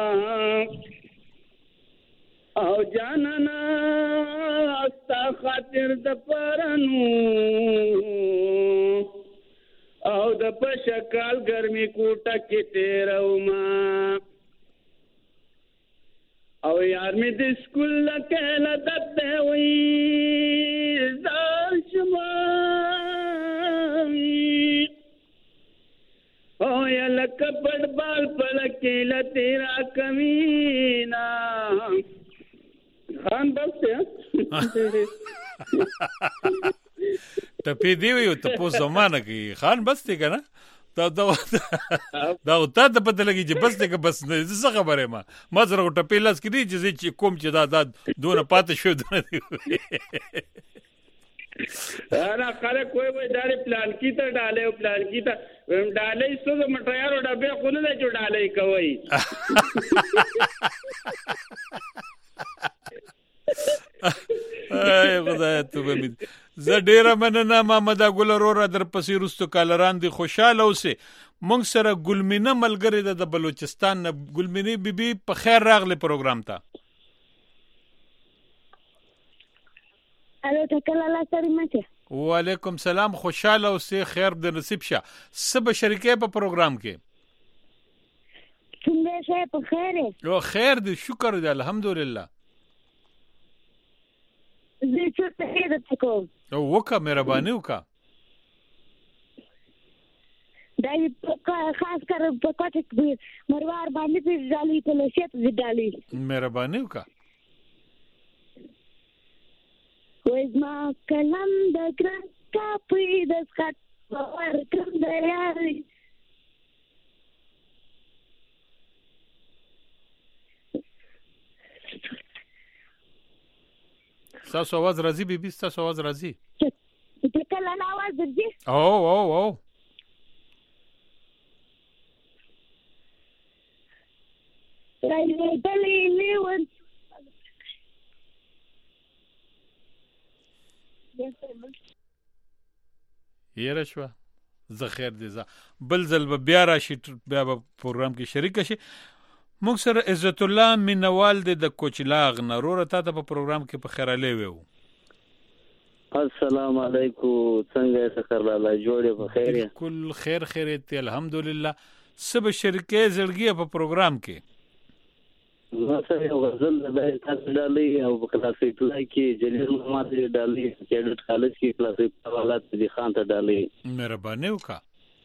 او جاننا استا خاطر د پرنو او د پشکال گرمی کوټه کې تیرو ما او یار می د سکول لکه دد وی زاشما او یا لک پړ بال پلکې ل تیرا کمینا خان بس ته پی دی یو ته په زمانه کې خان بس دی کنه دا دا دا ته ته پته لګی چې بس دی که بس نه څه خبره ما ما زره ټپې لاس کې دی چې کوم چې دا دا دونه پاتې شو دونه دی انا خلک کوئی وای دا پلان کی ته ډاله او پلان کی ته ویم ډاله سو د مټیارو ډبه خو نه چې ډاله کوي اي خدای ته به زه ډیره مننه محمد ګل ورور در پسې رستو کالران دي خوشاله اوسه مونږ سره ګلمینه ملګری د بلوچستان نه ګلمینه بیبي په خیر راغله پروګرام ته الو تکل الله سره ماته وعلیکم سلام خوشاله اوسه خیر د نصیب شه سب شریکه په پروګرام کې څنګه شه په خیر او خیر دی شکر دی الحمدلله زه څه ته د تکو او وکا مهرباني وکا دای په خاص کر په کوټه مروار باندې په ځالي په لشت زدالي مهرباني وکا وز ما کلم د ګران کا پې د سخت ور کوم د یاري تاسو आवाज راځي بیبي تاسو आवाज راځي ته کله نه आवाज درځي او او او راځي دلی لیون یره شو زه خیر دې زه بل ځل بیا راشي بیا په پروګرام کې شریک شي موږ سره عزت الله مینوال د کوچلاغ نرور ته په پروګرام کې په خیراله وو السلام علیکم څنګه شکر الله جوړه په خیر کل خیر خیرت الحمدلله سب شریکه زړګي په پروګرام کې نو سره یو غزل د تاسو ډالۍ او په کلاسیک لای کې جلیل محمد ډالۍ چې د کالج کې کلاسیک حوالات دي خان ته ډالۍ مهرباني وکړه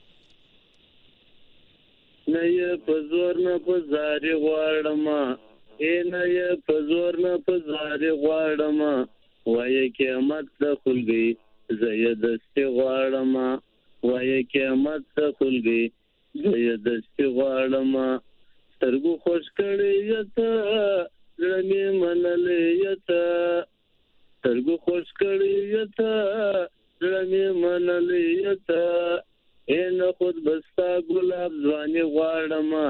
نه یې پزور نه پزاري غواړم اے نه یې پزور نه پزاري غواړم وای قیامت د خلګي زید است غواړم وای قیامت د خلګي زید است غواړم سترګو خوش کړي یته زړه منلې یته سترګو خوش کړي یته زړه منلې یته ان خود بستا ګلاب ځواني غواړم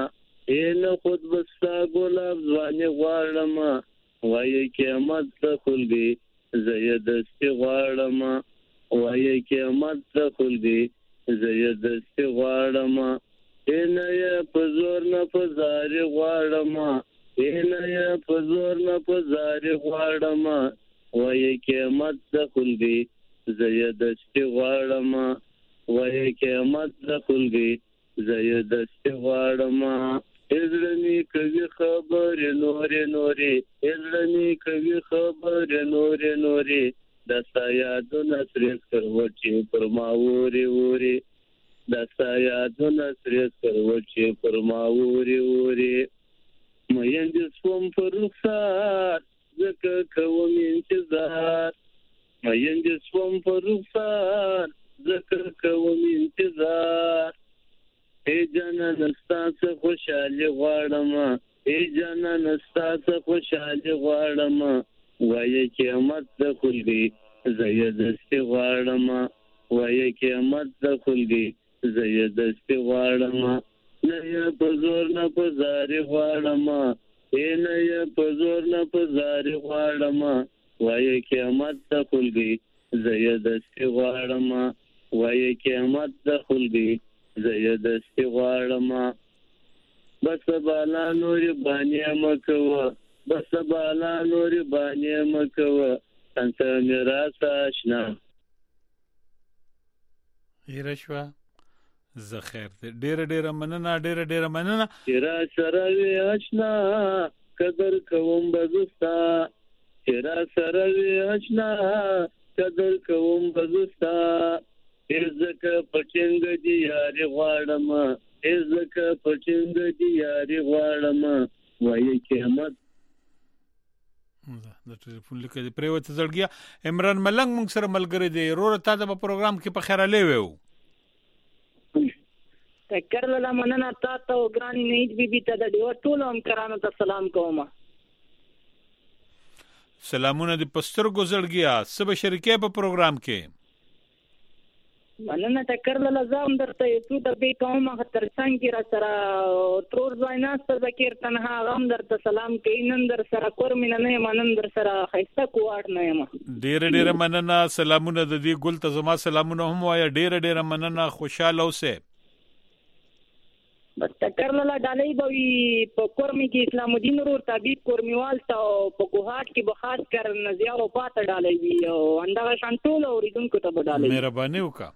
این خود بستا ګلاب ځواني غواړم وایي قیامت ته خلګي زه دستي غواړم وایي قیامت ته خلګي زه دستي غواړم این یې په زور نه په زاري غواړم این یې په زور نه په زاري غواړم وایي قیامت ته خلګي زه دستي غواړم وایي قیامت ته خلګي زه دستي غواړم ازلنی کوي خبر نورې نورې ازلنی کوي خبر نورې نورې دستا یادونه سرې کروچې پر ما ووري ووري دستا یادونه سرې کروچې پر ما ووري ووري مېند سوم پر رخسار زکه کوم انتظار مېند سوم پر رخسار زکه کوم انتظار ای جانان ستاسو خوشالي غواړم ای جانان ستاسو خوشالي غواړم وایي قیامت د خلګي زه دستي غواړم وایي قیامت د خلګي زه دستي غواړم نه یې په زور نه په زاري غواړم ای نه یې په زور نه په زاري غواړم وایي قیامت د خلګي زه دستي غواړم وایي قیامت د خلګي زه دستي غواړم بس بالا نوري باندې مکوه بس بالا نوري باندې مکوه څنګه میرا ساشنا ایرشوا زه خیر دې ډېر ډېر مننه ډېر ډېر مننه تیرا سره وی آشنا قدر کوم بزستا تیرا سره وی آشنا قدر کوم بزستا ازکه پټنګ دی یاري غواړم ازکه پټنګ دی یاري غواړم وایي قیامت د ټلیفون لیکه دی پریوت زړګیا عمران ملنګ موږ سره ملګری دی رور تا د پروګرام کې په خیره لوي وو تکر له مننه تا ته ګرانی نه بي بي ته د ډیو ټول هم کرانو ته سلام کوم سلامونه د پستر ګزړګیا سبا شریکه په پروګرام کې مننه تکر له زام درته یو د به کومه تر څنګه را سره ترور ځایناسته ذکر تنها غم درته سلام کوي نن در سره کور مين نه منن در سره خيسته کوړ نه ما ډېر ډېر مننه سلامونه د دې ګل ته زما سلامونه هم وایا ډېر ډېر مننه خوشاله اوسه بس تکر له ډالۍ بوي په کورمي کې اسلام الدین ورور طبيب کورمیوال ته په کوهات کې بخاص کر نزیا او پاته ډالۍ وی او انده شانټول اوریدونکو ته ډالۍ مهرباني وکړه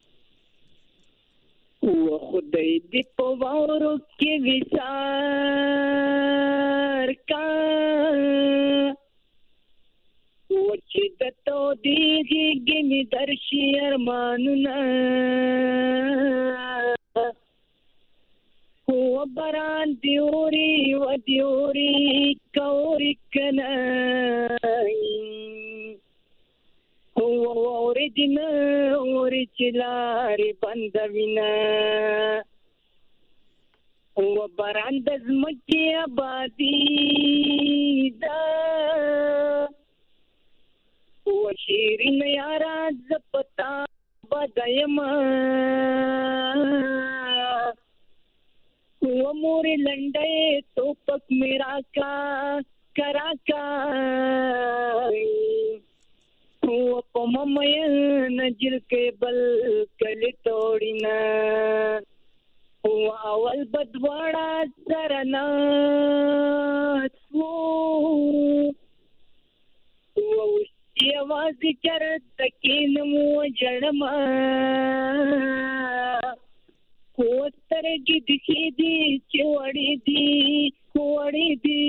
او خدای دې په وورو کې وسار کا و چې د تو دیږي ګمې درشي ارمانونه هو بران دیوري و دیوري کوري کنه هو اوریدنا اوري چلاري بندوینا هو بران د زمکه آبادی دا هو شیرین یارا زپتا بدایما هو مور لنډه توپک میرا کا کرا کا هو پممای نجل کې بل کلی توڑینا هو اول بدواړه سرنا هو یواز چرته کې نمو جړما کوترګي دخې دي چوړې دي کوړې دي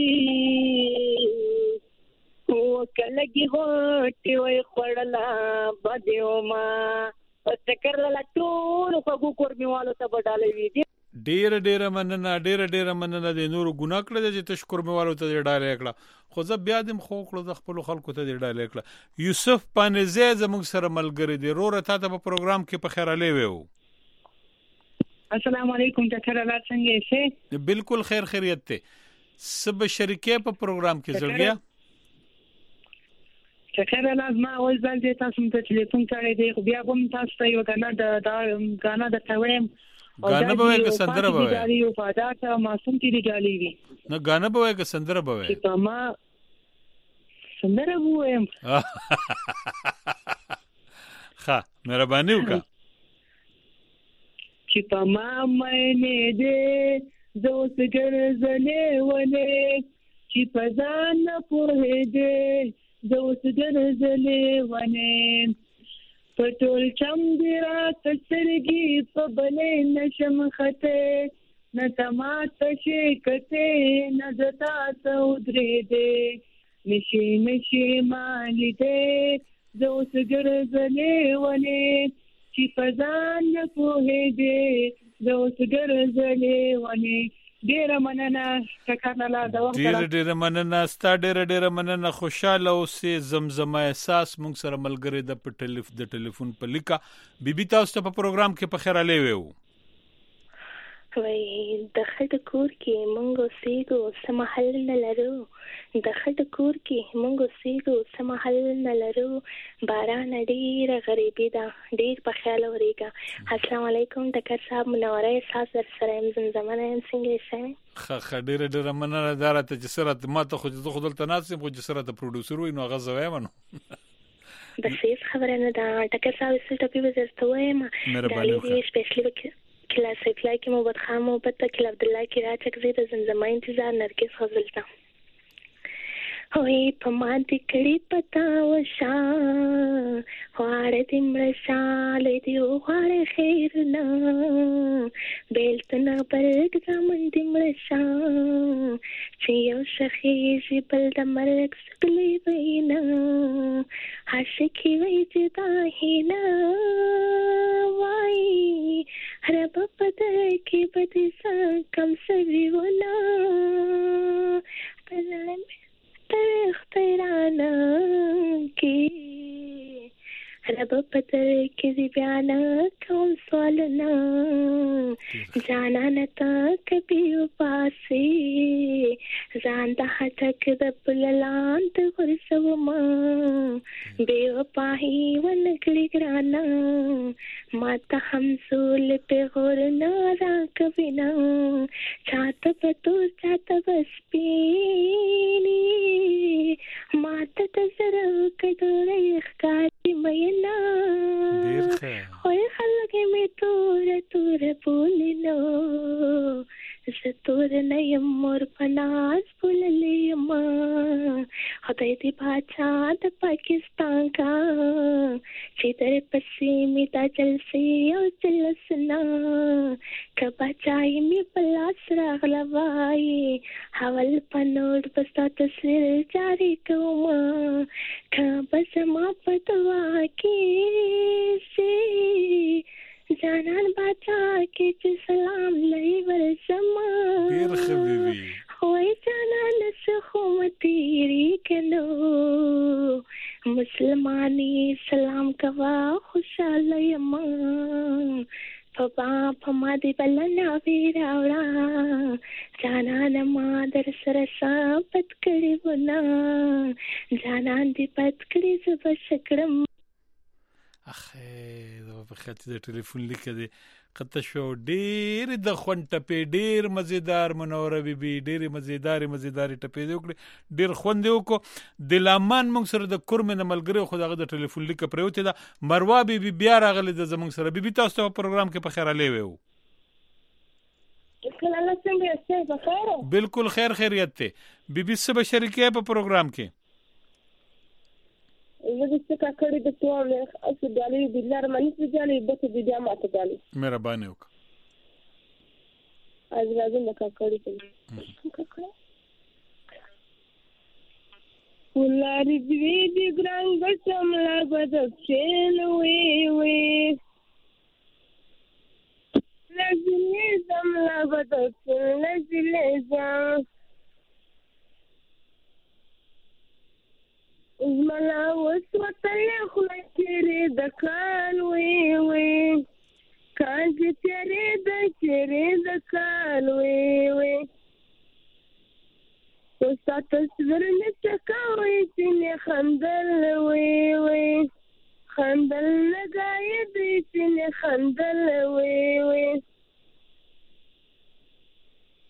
او کلګي هټي وي خړلا بده ما تکر لا ټول خو کورمیوالو ته بدالې وي دي ډېر ډېر مننه ډېر ډېر مننه د نور ګناه کړل چې تشکر میوالو ته ډالې کړه خو زه بیا دم خو کړو د خپل خلکو ته ډالې کړه یوسف پانزه زموږ سره ملګری دی رور ته په پروګرام کې په خیره لوي وو السلام علیکم تکر لا څنګه یې بالکل خیر خیریت ته سب شریکه په پروګرام کې زړګیا تکر لازم اول ځل دې تاسو ته ټلیفون کړی دی خو بیا هم تاسو ته یو غنا د غنا د تویم غانه به که سندره به ډالۍ وفادار ته معصوم کې دی ډالۍ وي نه غانه به که سندره به چې په ما سندره وایم ښه مهرباني وکړه چې په ما مینه دې زه اوس ګرځلې ونې چې په ځان نه پوهېدې زه اوس ګرځلې ونې په ټول چم دې راته سترګې په بلې نشم ختې نه ته ماته شي کتې نه زه تا ته ودرېدې نشي نشي ما لیدې زه اوس ګرځلې ونې چې په ځان نه پوهېدې زه اوس ګرځلې ونې ډېره مننه ټکر نه لا د وخت ډېره ډېره مننه ستا ډېره ډېره مننه خوشحاله اوسې زمزمه احساس موږ سره ملګری د په ټلیف د ټلیفون په لیکه بیبي تاسو ته په پروګرام کې په خیر علي وو وای د خټ کور کې مونږ سیګو سمحل نه لرو د خټ کور کې مونږ سیګو سمحل نه لرو باران ډیر غریبی دا ډیر په خیال ورېګا السلام علیکم ډاکټر صاحب منوره احساس در سره زمزمه نه څنګه شې خ خډیر ډیر مننه دارته چې سره ما ته خو د خپل تناسب خو چې سره د پروډوسر وي نو غزوې منو بس هیڅ خبره نه ده ډاکټر صاحب څه ټاپي وزرته وایم مهرباني وکړئ سپیشلی کلاس فلای کې محمد خان محبت کله عبد الله کی راچک زید زمزمه انتظار نرګس غزلتا هوی په ما دې کړي پتا وشا خوار دې مرشال دې خوار خیر نه بیلتنا برګ زمن دې مرشا چې یو شخي چې بل د مرګ سکلې وینا عاشقي وای چې دا هینا وای رب پدر کې بدې سا کم سوي ونا پرلم تخترانا کې رب پدر کې دې بیان کوم سوالنا جانا نتا کبي وپاسي ځان د هټک د بللان ته ورسو ما بے وپاهي ونکړي ګرانا ماته همزول په غور نارا کبینا چاته پتو چاته بسپینی ماته تزرو کډورې ښکاري مینا ډیر ښه وای خلک می تور تور بولنو زه تور نه یم مور پناز بوللې ما خدای دې باچا د پاکستان کا چې در پسې می تا جلسي او جلسنا کبا چای می پلاس راغلوای حوال پنوړ پستا تصویر جاری کوما کبا سما پتوا کې سي جانان باچا کې چې سلام لای ورسما ډیر خبيبي وای جانان سخو متيري کنو مسلمانی سلام کوا خوشاله یم پپا پما دی بلنا ویراوړه جانان ما در سره سپت کړي ونا جانان دی پت کړي زب شکرم اخه دا په خاطر د ټلیفون لیکه دی قطه شو ډیر د خون ټپې ډیر مزیدار منوره بیبي ډیر مزیدار مزیدار ټپې دی وکړي ډیر خوند دی وکړو د لامان موږ سره د کورمن ملګری خو دغه د ټلیفون لیکه پروته ده مروه بیبي بیا راغلی د زموږ سره بیبي تاسو په پروګرام کې په خیر علي وو کله څنګه یې په خیر بالکل خیر خیریت ته بیبي سبا شریکه په پروګرام کې زه د څه کړي د توړ له اصل دالي بلار منځ ځالي بته د جامه ته دالي مهرباني وکړه از راځم د کړي ته ولاري دې دې ګران ګټم لا بد چین وي وي لازمي زم لا بد لازمي زم زملا وسوتلې خلای تیرې د کال وی وی کال چې تیرې د تیرې د کال وی وی وستا تصویر نه چکاوي چې نه خندل وی وی خندل لګای دې چې نه خندل وی وی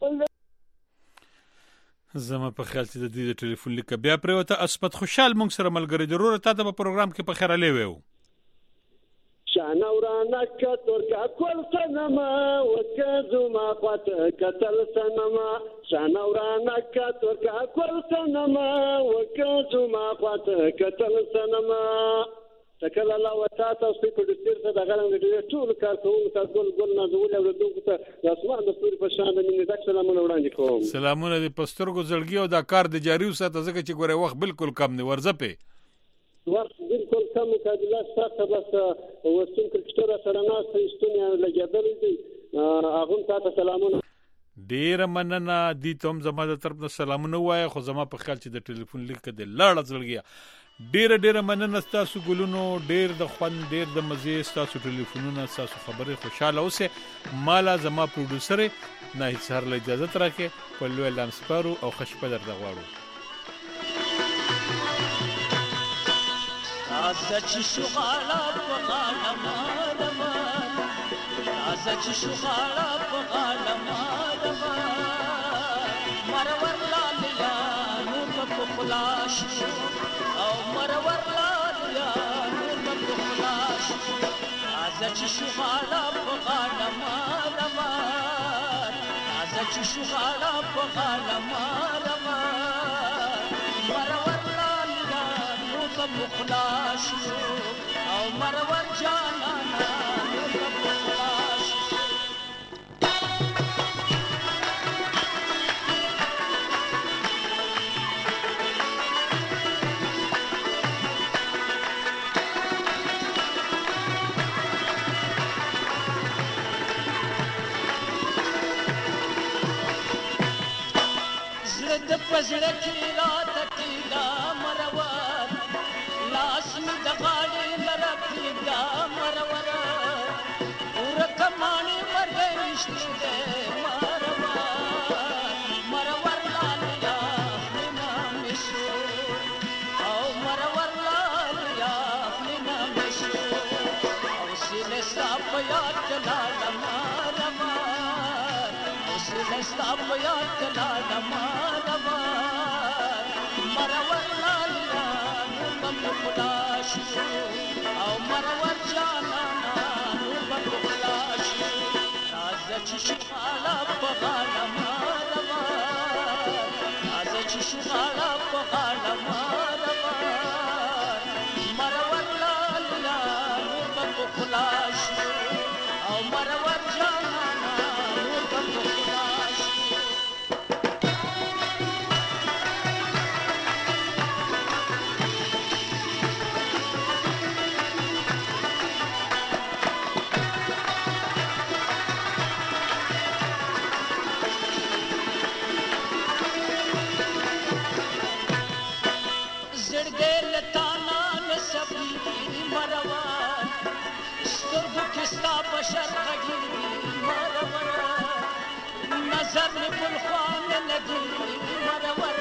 زما په خیال چې د دې د ټلیفون لیک بیا پروته اسپت خوشحال مونږ سره ملګری ضرور ته د پروګرام کې په خیر علي وو شانا ورانا کتور کا کول سنما وکذو ما قط قتل سنما شانا ورانا کتور کا کول سنما وکذو ما قط قتل سنما تکل الله وتعالى سپیکر دستور ته د غلم د ټول کار کوم تاسو ګل ګل نازول او دغه ته اسمان د ستوري په شان د مینې دک سلامونه وړاندې کوم سلامونه د پسترګو زړګي او د کار د جاری وساته ځکه چې ګوره وخت بالکل کم نه ورځه په وخت بالکل کم مقابله ساته بس وستون کرکټر سره ناس استونیا لګیدل دي هغه تاسو سلامونه ډیر مننه دي ته هم زما د طرف نه سلامونه وای خو زما په خیال چې د ټلیفون لیک د لاړه زړګي ډیر ډیر مننه تاسو ګلونو ډیر د خوان ډیر د مزه تاسو ټلیفونونه تاسو خبره خوشاله اوسه مالا زما پروډوسر نه هیڅ هر له اجازه ترکه په لوی لام سپارو او خشپه در غواړو ازچ شغاله په غاله مالما ازچ شغاله په غاله مالما مرور لالیا نور په خلاص او مرور لالیا نور په خلاص ازچ شغاله په غاله مالما ازچ شغاله په غاله مالما مرور لالیا نور په خلاص او مرور جانانا نور په خلاص زړه پزړه کې راته کیدا مرور لاس می د غاړې لرپی دا مرور ورته مانی ورته نشته مرور مرور لالیا فلنا مشو او مرور لالیا فلنا مشو او سینه صاحب یاد کلا مرور او سینه صاحب یاد کلا مرور لالیا نور په خلاص او مرور جانانا نور په خلاص راز چې شغاله په غاله مرور راز چې شغاله په غاله مرور مرور لالیا نور په خلاص او مرور جانانا نور په خلاص بشر غږی مرور نظر می ګل خوان لګی مرور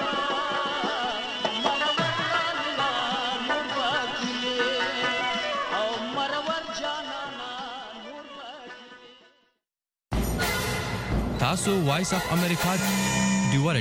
مرور لالا نور وکلی او مرور جانانا نور وکلی تاسو وایس اف امریکا ډیور